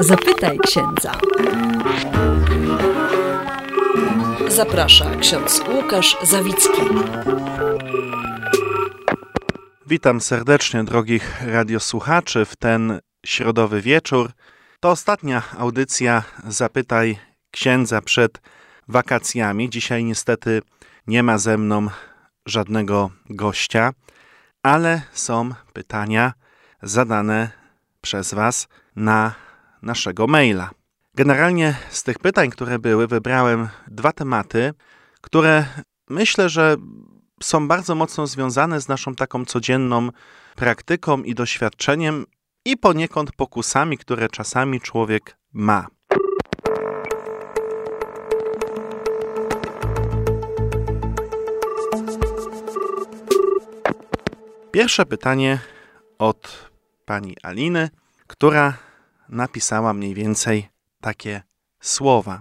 Zapytaj księdza. Zaprasza ksiądz Łukasz Zawicki. Witam serdecznie drogich radiosłuchaczy w ten środowy wieczór. To ostatnia audycja Zapytaj księdza przed wakacjami. Dzisiaj niestety nie ma ze mną żadnego gościa, ale są pytania zadane przez Was na naszego maila. Generalnie z tych pytań, które były, wybrałem dwa tematy, które myślę, że są bardzo mocno związane z naszą taką codzienną praktyką i doświadczeniem i poniekąd pokusami, które czasami człowiek ma. Pierwsze pytanie od pani Aliny, która napisała mniej więcej takie słowa.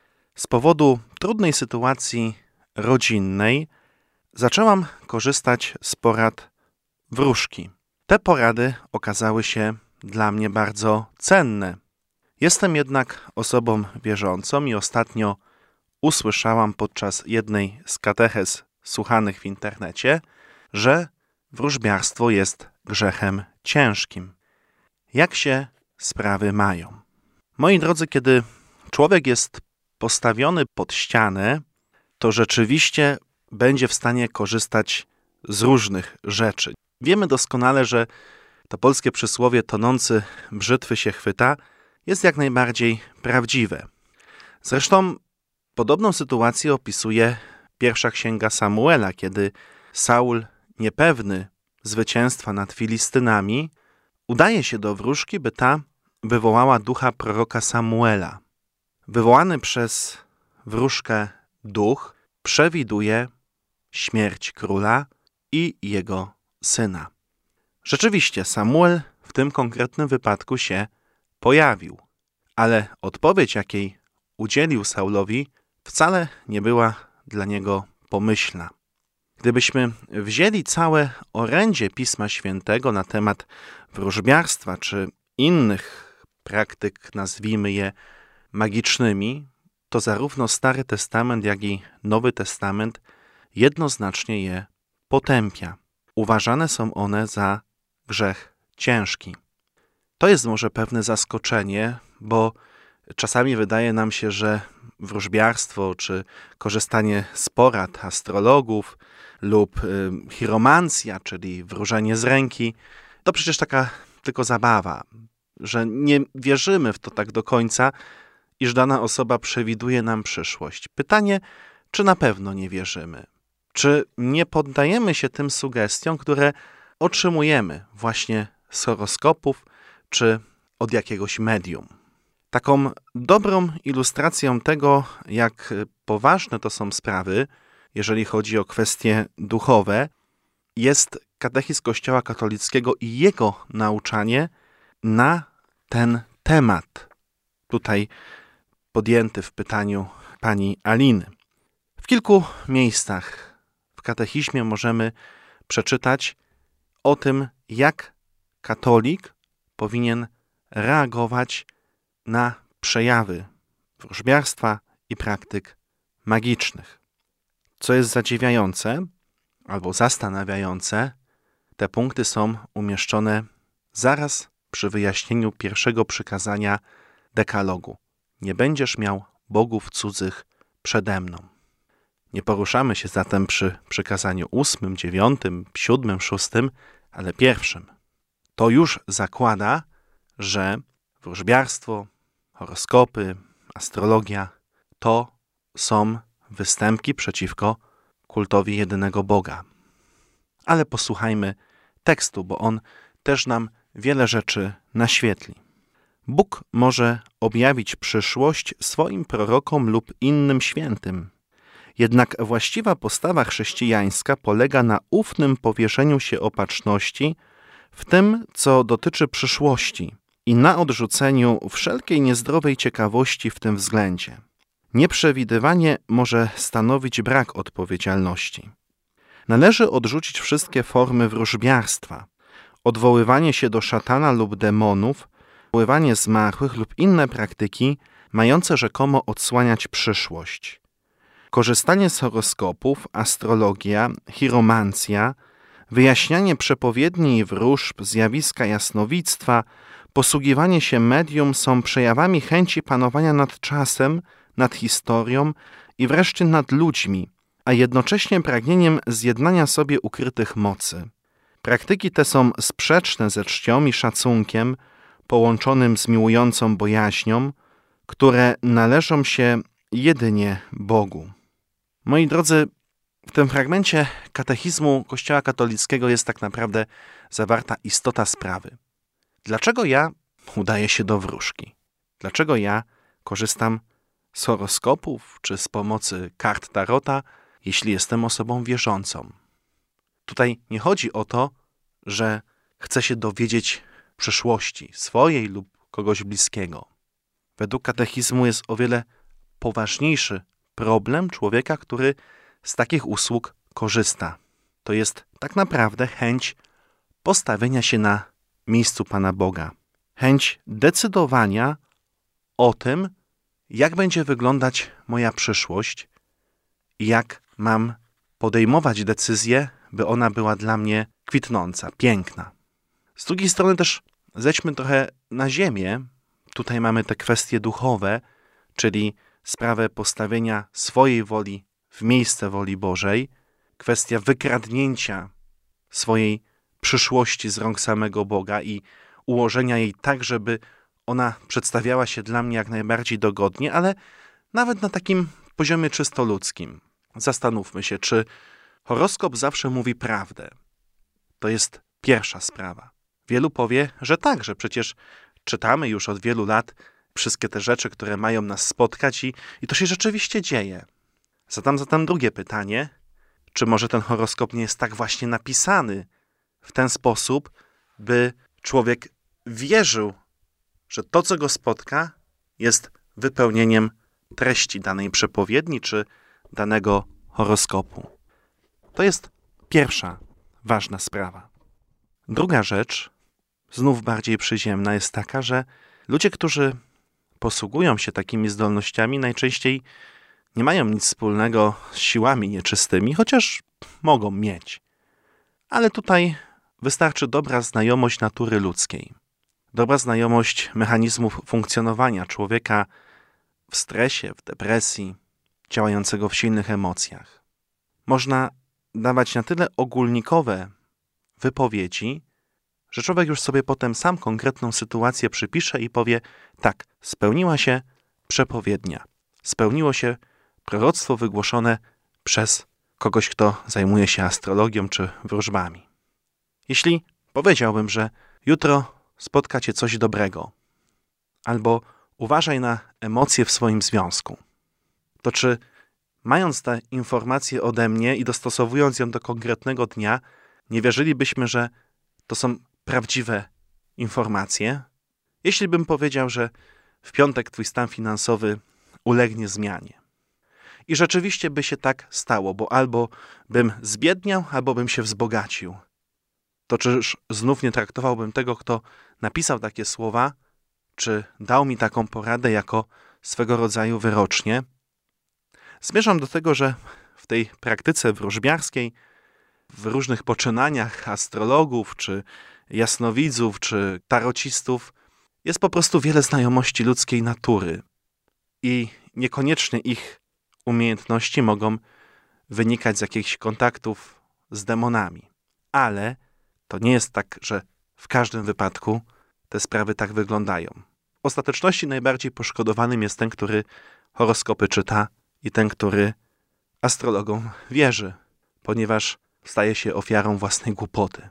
Z powodu trudnej sytuacji rodzinnej zaczęłam korzystać z porad wróżki. Te porady okazały się dla mnie bardzo cenne. Jestem jednak osobą wierzącą i ostatnio usłyszałam podczas jednej z katechez słuchanych w internecie, że wróżbiarstwo jest grzechem ciężkim. Jak się sprawy mają? Moi drodzy, kiedy człowiek jest postawiony pod ścianę, to rzeczywiście będzie w stanie korzystać z różnych rzeczy. Wiemy doskonale, że to polskie przysłowie tonący brzytwy się chwyta jest jak najbardziej prawdziwe. Zresztą podobną sytuację opisuje pierwsza księga Samuela, kiedy Saul, niepewny zwycięstwa nad Filistynami, udaje się do wróżki, by ta wywołała ducha proroka Samuela. Wywołany przez wróżkę duch przewiduje śmierć króla i jego syna. Rzeczywiście Samuel w tym konkretnym wypadku się pojawił, ale odpowiedź, jakiej udzielił Saulowi, wcale nie była dla niego pomyślna. Gdybyśmy wzięli całe orędzie Pisma Świętego na temat wróżbiarstwa czy innych praktyk, nazwijmy je magicznymi, to zarówno Stary Testament, jak i Nowy Testament jednoznacznie je potępia. Uważane są one za grzech ciężki. To jest może pewne zaskoczenie, bo czasami wydaje nam się, że wróżbiarstwo czy korzystanie z porad astrologów lub chiromancja, czyli wróżenie z ręki, to przecież taka tylko zabawa, że nie wierzymy w to tak do końca, iż dana osoba przewiduje nam przyszłość. Pytanie, czy na pewno nie wierzymy? Czy nie poddajemy się tym sugestiom, które otrzymujemy właśnie z horoskopów czy od jakiegoś medium? Taką dobrą ilustracją tego, jak poważne to są sprawy, jeżeli chodzi o kwestie duchowe, jest katechizm Kościoła katolickiego i jego nauczanie na ten temat, tutaj podjęty w pytaniu pani Aliny. W kilku miejscach w katechizmie możemy przeczytać o tym, jak katolik powinien reagować na przejawy wróżbiarstwa i praktyk magicznych. Co jest zadziwiające albo zastanawiające, te punkty są umieszczone zaraz przy wyjaśnieniu pierwszego przykazania dekalogu. Nie będziesz miał bogów cudzych przede mną. Nie poruszamy się zatem przy przykazaniu 8, 9, 7, 6, ale pierwszym. To już zakłada, że wróżbiarstwo, horoskopy, astrologia to są występki przeciwko kultowi jedynego Boga. Ale posłuchajmy tekstu, bo on też nam wiele rzeczy naświetli. Bóg może objawić przyszłość swoim prorokom lub innym świętym. Jednak właściwa postawa chrześcijańska polega na ufnym powierzeniu się opatrzności w tym, co dotyczy przyszłości i na odrzuceniu wszelkiej niezdrowej ciekawości w tym względzie. Nieprzewidywanie może stanowić brak odpowiedzialności. Należy odrzucić wszystkie formy wróżbiarstwa. Odwoływanie się do szatana lub demonów przywoływanie zmarłych lub inne praktyki mające rzekomo odsłaniać przyszłość. Korzystanie z horoskopów, astrologia, chiromancja, wyjaśnianie przepowiedni i wróżb, zjawiska jasnowictwa, posługiwanie się medium są przejawami chęci panowania nad czasem, nad historią i wreszcie nad ludźmi, a jednocześnie pragnieniem zjednania sobie ukrytych mocy. Praktyki te są sprzeczne ze czcią i szacunkiem, połączonym z miłującą bojaźnią, które należą się jedynie Bogu. Moi drodzy, w tym fragmencie katechizmu Kościoła katolickiego jest tak naprawdę zawarta istota sprawy. Dlaczego ja udaję się do wróżki? Dlaczego ja korzystam z horoskopów czy z pomocy kart tarota, jeśli jestem osobą wierzącą? Tutaj nie chodzi o to, że chcę się dowiedzieć przyszłości swojej lub kogoś bliskiego. Według katechizmu jest o wiele poważniejszy problem człowieka, który z takich usług korzysta. To jest tak naprawdę chęć postawienia się na miejscu Pana Boga. Chęć decydowania o tym, jak będzie wyglądać moja przyszłość i jak mam podejmować decyzję, by ona była dla mnie kwitnąca, piękna. Z drugiej strony też zejdźmy trochę na ziemię. Tutaj mamy te kwestie duchowe, czyli sprawę postawienia swojej woli w miejsce woli Bożej, kwestia wykradnięcia swojej przyszłości z rąk samego Boga i ułożenia jej tak, żeby ona przedstawiała się dla mnie jak najbardziej dogodnie, ale nawet na takim poziomie czysto ludzkim. Zastanówmy się, czy horoskop zawsze mówi prawdę. To jest pierwsza sprawa. Wielu powie, że tak, że przecież czytamy już od wielu lat wszystkie te rzeczy, które mają nas spotkać i to się rzeczywiście dzieje. Zadam zatem drugie pytanie, czy może ten horoskop nie jest tak właśnie napisany w ten sposób, by człowiek wierzył, że to, co go spotka, jest wypełnieniem treści danej przepowiedni czy danego horoskopu. To jest pierwsza ważna sprawa. Druga rzecz, znów bardziej przyziemna, jest taka, że ludzie, którzy posługują się takimi zdolnościami, najczęściej nie mają nic wspólnego z siłami nieczystymi, chociaż mogą mieć. Ale tutaj wystarczy dobra znajomość natury ludzkiej. Dobra znajomość mechanizmów funkcjonowania człowieka w stresie, w depresji, działającego w silnych emocjach. Można dawać na tyle ogólnikowe wypowiedzi, że człowiek już sobie potem sam konkretną sytuację przypisze i powie, tak, spełniła się przepowiednia, spełniło się proroctwo wygłoszone przez kogoś, kto zajmuje się astrologią czy wróżbami. Jeśli powiedziałbym, że jutro spotka cię coś dobrego, albo uważaj na emocje w swoim związku, to czy mając te informacje ode mnie i dostosowując ją do konkretnego dnia, nie wierzylibyśmy, że to są prawdziwe informacje? Jeśli bym powiedział, że w piątek twój stan finansowy ulegnie zmianie i rzeczywiście by się tak stało, bo albo bym zbiedniał, albo bym się wzbogacił, to czyż znów nie traktowałbym tego, kto napisał takie słowa, czy dał mi taką poradę jako swego rodzaju wyrocznie? Zmierzam do tego, że w tej praktyce wróżbiarskiej, w różnych poczynaniach astrologów, czy jasnowidzów, czy tarocistów jest po prostu wiele znajomości ludzkiej natury i niekoniecznie ich umiejętności mogą wynikać z jakichś kontaktów z demonami. Ale to nie jest tak, że w każdym wypadku te sprawy tak wyglądają. W ostateczności najbardziej poszkodowanym jest ten, który horoskopy czyta i ten, który astrologom wierzy, ponieważ staje się ofiarą własnej głupoty.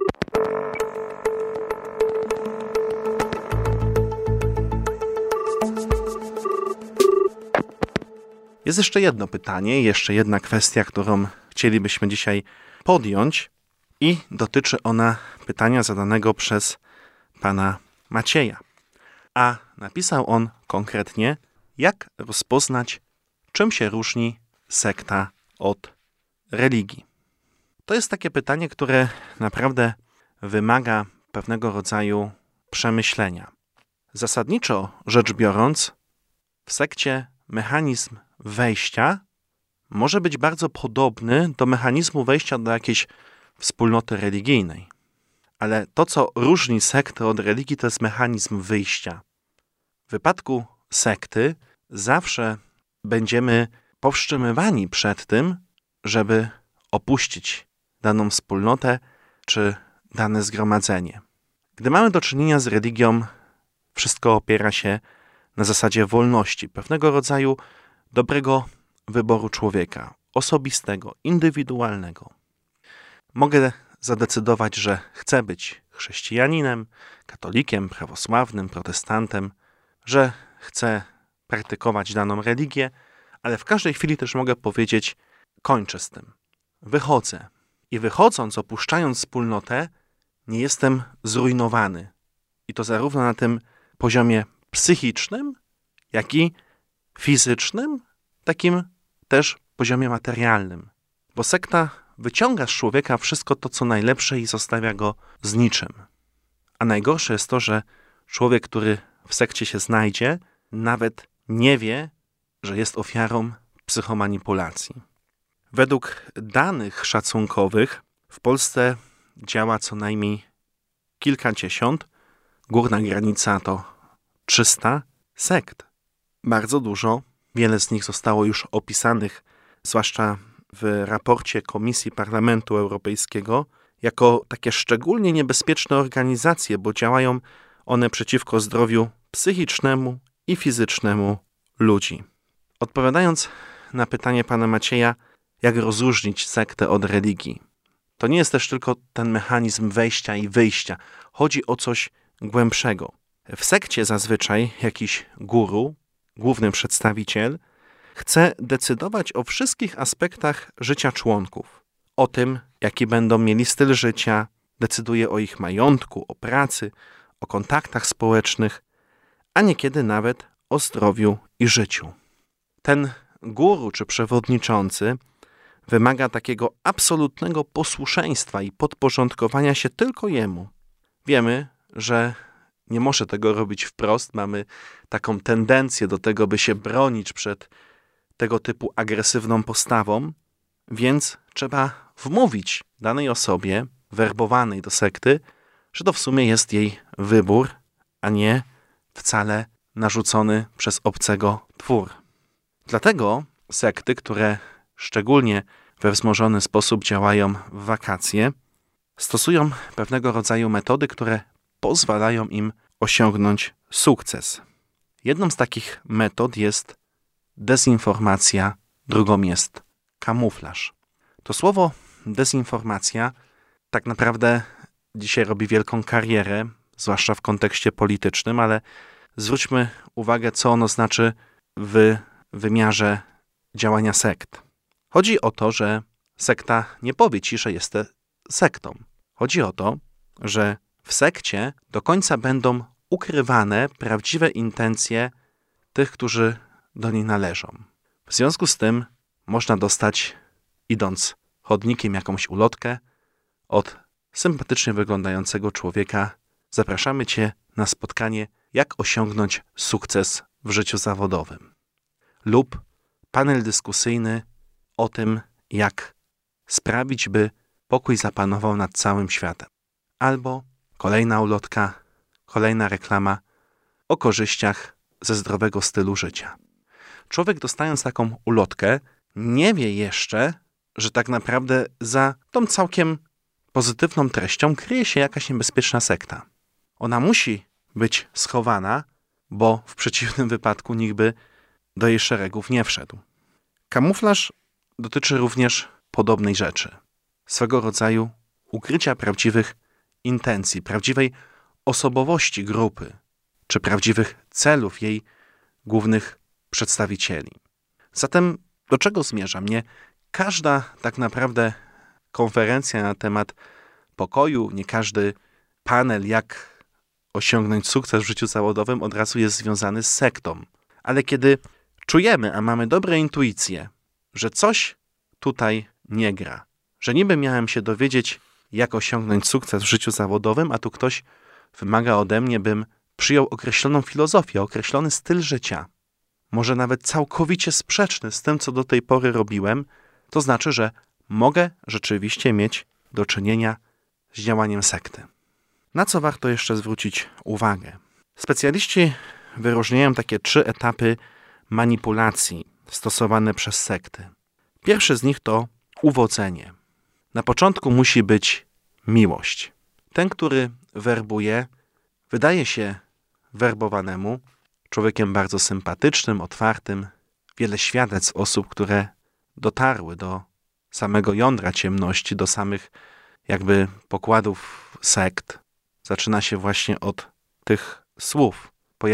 Jest jeszcze jedno pytanie, jeszcze jedna kwestia, którą chcielibyśmy dzisiaj podjąć i dotyczy ona pytania zadanego przez pana Macieja. A napisał on konkretnie, jak rozpoznać, czym się różni sekta od religii. To jest takie pytanie, które naprawdę wymaga pewnego rodzaju przemyślenia. Zasadniczo rzecz biorąc, w sekcie mechanizm wejścia może być bardzo podobny do mechanizmu wejścia do jakiejś wspólnoty religijnej. Ale to, co różni sektę od religii, to jest mechanizm wyjścia. W wypadku sekty zawsze będziemy powstrzymywani przed tym, żeby opuścić daną wspólnotę czy dane zgromadzenie. Gdy mamy do czynienia z religią, wszystko opiera się na zasadzie wolności, pewnego rodzaju dobrego wyboru człowieka, osobistego, indywidualnego. Mogę zadecydować, że chcę być chrześcijaninem, katolikiem, prawosławnym, protestantem, że chcę praktykować daną religię, ale w każdej chwili też mogę powiedzieć, kończę z tym, wychodzę. I wychodząc, opuszczając wspólnotę, nie jestem zrujnowany. I to zarówno na tym poziomie psychicznym, jak i fizycznym, takim też poziomie materialnym. Bo sekta wyciąga z człowieka wszystko to, co najlepsze i zostawia go z niczym. A najgorsze jest to, że człowiek, który w sekcie się znajdzie, nawet nie wie, że jest ofiarą psychomanipulacji. Według danych szacunkowych w Polsce działa co najmniej kilkadziesiąt, górna granica to 300 sekt. Bardzo dużo, wiele z nich zostało już opisanych, zwłaszcza w raporcie Komisji Parlamentu Europejskiego, jako takie szczególnie niebezpieczne organizacje, bo działają one przeciwko zdrowiu psychicznemu i fizycznemu ludzi. Odpowiadając na pytanie pana Macieja, jak rozróżnić sektę od religii, to nie jest też tylko ten mechanizm wejścia i wyjścia. Chodzi o coś głębszego. W sekcie zazwyczaj jakiś guru, główny przedstawiciel, chce decydować o wszystkich aspektach życia członków. O tym, jaki będą mieli styl życia, decyduje o ich majątku, o pracy, o kontaktach społecznych, a niekiedy nawet o zdrowiu i życiu. Ten guru czy przewodniczący wymaga takiego absolutnego posłuszeństwa i podporządkowania się tylko jemu. Wiemy, że nie może tego robić wprost. Mamy taką tendencję do tego, by się bronić przed tego typu agresywną postawą, więc trzeba wmówić danej osobie werbowanej do sekty, że to w sumie jest jej wybór, a nie wcale narzucony przez obcego twór. Dlatego sekty, które szczególnie we wzmożony sposób działają w wakacje, stosują pewnego rodzaju metody, które pozwalają im osiągnąć sukces. Jedną z takich metod jest dezinformacja, drugą jest kamuflaż. To słowo dezinformacja tak naprawdę dzisiaj robi wielką karierę, zwłaszcza w kontekście politycznym, ale zwróćmy uwagę, co ono znaczy w wymiarze działania sekt. Chodzi o to, że sekta nie powie ci, że jest sektą. Chodzi o to, że w sekcie do końca będą ukrywane prawdziwe intencje tych, którzy do niej należą. W związku z tym można dostać, idąc chodnikiem, jakąś ulotkę od sympatycznie wyglądającego człowieka. Zapraszamy cię na spotkanie, jak osiągnąć sukces w życiu zawodowym. Lub panel dyskusyjny o tym, jak sprawić, by pokój zapanował nad całym światem. Albo kolejna ulotka, kolejna reklama o korzyściach ze zdrowego stylu życia. Człowiek, dostając taką ulotkę, nie wie jeszcze, że tak naprawdę za tą całkiem pozytywną treścią kryje się jakaś niebezpieczna sekta. Ona musi być schowana, bo w przeciwnym wypadku nikt by do jej szeregów nie wszedł. Kamuflaż dotyczy również podobnej rzeczy. Swego rodzaju ukrycia prawdziwych intencji, prawdziwej osobowości grupy, czy prawdziwych celów jej głównych przedstawicieli. Zatem do czego zmierzam? Nie każda tak naprawdę konferencja na temat pokoju, nie każdy panel, jak osiągnąć sukces w życiu zawodowym, od razu jest związany z sektą. Ale kiedy czujemy, a mamy dobre intuicje, że coś tutaj nie gra, że niby miałem się dowiedzieć, jak osiągnąć sukces w życiu zawodowym, a tu ktoś wymaga ode mnie, bym przyjął określoną filozofię, określony styl życia, może nawet całkowicie sprzeczny z tym, co do tej pory robiłem, to znaczy, że mogę rzeczywiście mieć do czynienia z działaniem sekty. Na co warto jeszcze zwrócić uwagę? Specjaliści wyróżniają takie 3 etapy manipulacji stosowane przez sekty. Pierwszy z nich to uwodzenie. Na początku musi być miłość. Ten, który werbuje, wydaje się werbowanemu człowiekiem bardzo sympatycznym, otwartym. Wiele świadectw osób, które dotarły do samego jądra ciemności, do samych jakby pokładów sekt, zaczyna się właśnie od tych słów.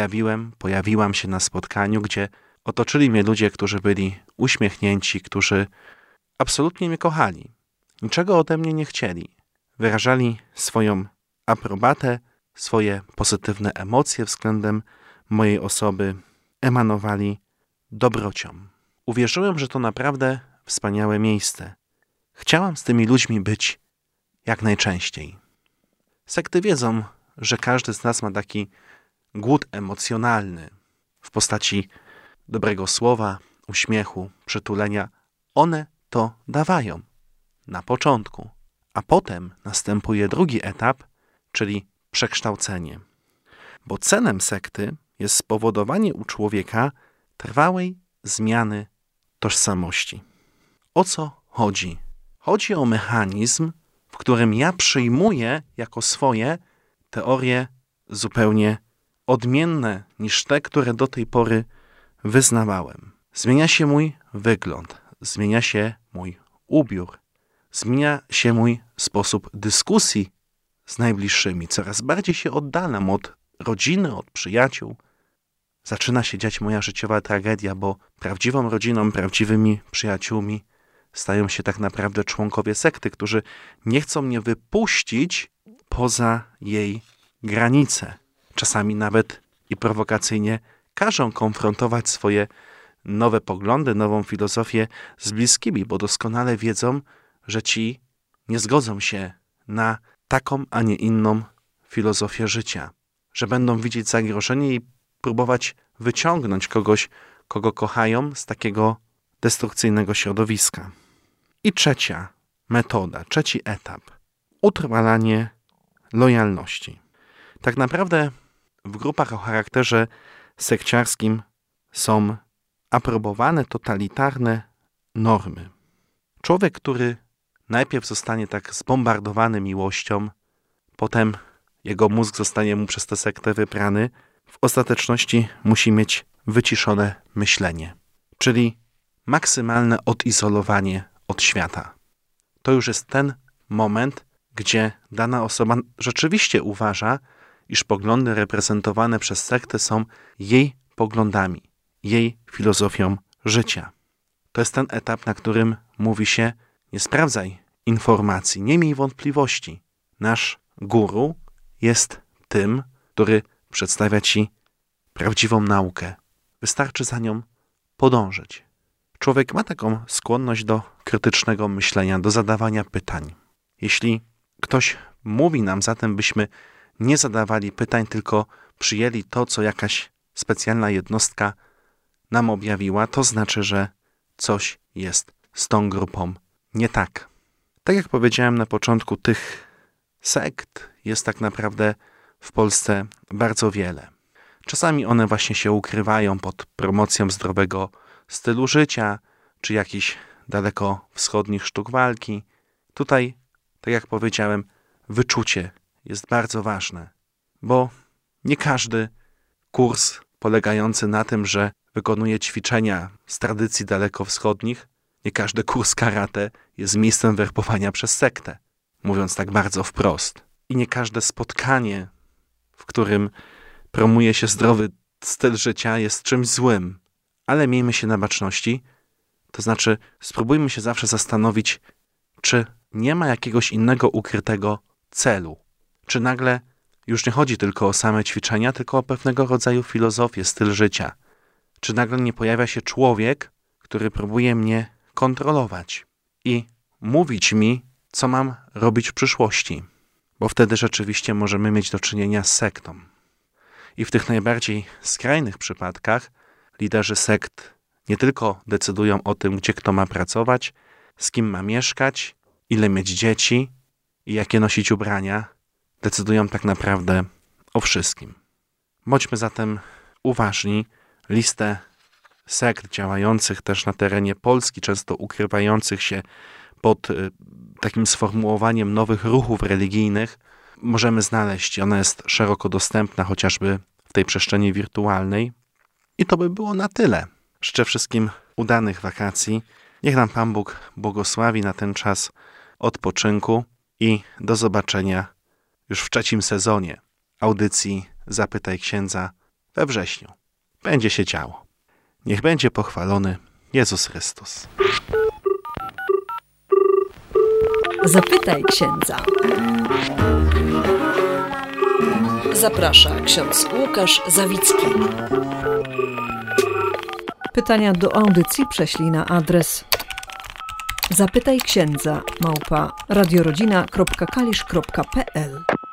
Pojawiłam się na spotkaniu, gdzie otoczyli mnie ludzie, którzy byli uśmiechnięci, którzy absolutnie mnie kochali. Niczego ode mnie nie chcieli. Wyrażali swoją aprobatę, swoje pozytywne emocje względem mojej osoby, emanowali dobrocią. Uwierzyłem, że to naprawdę wspaniałe miejsce. Chciałam z tymi ludźmi być jak najczęściej. Sekty wiedzą, że każdy z nas ma taki głód emocjonalny w postaci dobrego słowa, uśmiechu, przytulenia. One to dawają na początku, a potem następuje drugi etap, czyli przekształcenie. Bo celem sekty jest spowodowanie u człowieka trwałej zmiany tożsamości. O co chodzi? Chodzi o mechanizm, w którym ja przyjmuję jako swoje teorie zupełnie odmienne niż te, które do tej pory wyznawałem. Zmienia się mój wygląd, zmienia się mój ubiór, zmienia się mój sposób dyskusji z najbliższymi. Coraz bardziej się oddalam od rodziny, od przyjaciół. Zaczyna się dziać moja życiowa tragedia, bo prawdziwą rodziną, prawdziwymi przyjaciółmi stają się tak naprawdę członkowie sekty, którzy nie chcą mnie wypuścić poza jej granice. Czasami nawet i prowokacyjnie każą konfrontować swoje nowe poglądy, nową filozofię z bliskimi, bo doskonale wiedzą, że ci nie zgodzą się na taką, a nie inną filozofię życia. Że będą widzieć zagrożenie i próbować wyciągnąć kogoś, kogo kochają, z takiego destrukcyjnego środowiska. I trzecia metoda, trzeci etap. Utrwalanie lojalności. Tak naprawdę w grupach o charakterze sekciarskim są aprobowane totalitarne normy. Człowiek, który najpierw zostanie tak zbombardowany miłością, potem jego mózg zostanie mu przez tę sektę wyprany, w ostateczności musi mieć wyciszone myślenie, czyli maksymalne odizolowanie od świata. To już jest ten moment, gdzie dana osoba rzeczywiście uważa, iż poglądy reprezentowane przez sektę są jej poglądami, jej filozofią życia. To jest ten etap, na którym mówi się: nie sprawdzaj informacji, nie miej wątpliwości. Nasz guru jest tym, który przedstawia ci prawdziwą naukę. Wystarczy za nią podążyć. Człowiek ma taką skłonność do krytycznego myślenia, do zadawania pytań. Jeśli ktoś mówi nam zatem, byśmy nie zadawali pytań, tylko przyjęli to, co jakaś specjalna jednostka nam objawiła, to znaczy, że coś jest z tą grupą nie tak. Tak jak powiedziałem na początku, tych sekt jest tak naprawdę w Polsce bardzo wiele. Czasami one właśnie się ukrywają pod promocją zdrowego stylu życia, czy jakichś dalekowschodnich sztuk walki. Tutaj, tak jak powiedziałem, wyczucie jest bardzo ważne, bo nie każdy kurs polegający na tym, że wykonuje ćwiczenia z tradycji dalekowschodnich, nie każdy kurs karate jest miejscem werbowania przez sektę, mówiąc tak bardzo wprost. I nie każde spotkanie, w którym promuje się zdrowy styl życia, jest czymś złym. Ale miejmy się na baczności, to znaczy spróbujmy się zawsze zastanowić, czy nie ma jakiegoś innego ukrytego celu. Czy nagle już nie chodzi tylko o same ćwiczenia, tylko o pewnego rodzaju filozofię, styl życia. Czy nagle nie pojawia się człowiek, który próbuje mnie kontrolować i mówić mi, co mam robić w przyszłości. Bo wtedy rzeczywiście możemy mieć do czynienia z sektą. I w tych najbardziej skrajnych przypadkach liderzy sekt nie tylko decydują o tym, gdzie kto ma pracować, z kim ma mieszkać, ile mieć dzieci i jakie nosić ubrania, decydują tak naprawdę o wszystkim. Bądźmy zatem uważni. Listę sekt działających też na terenie Polski, często ukrywających się pod takim sformułowaniem nowych ruchów religijnych, możemy znaleźć. Ona jest szeroko dostępna, chociażby w tej przestrzeni wirtualnej. I to by było na tyle. Życzę wszystkim udanych wakacji. Niech nam Pan Bóg błogosławi na ten czas odpoczynku i do zobaczenia już w 3. sezonie audycji Zapytaj Księdza we wrześniu. Będzie się działo. Niech będzie pochwalony Jezus Chrystus. Zapytaj Księdza. Zaprasza ksiądz Łukasz Zawicki. Pytania do audycji prześlij na adres zapytajksiędza@radiorodzina.kalisz.pl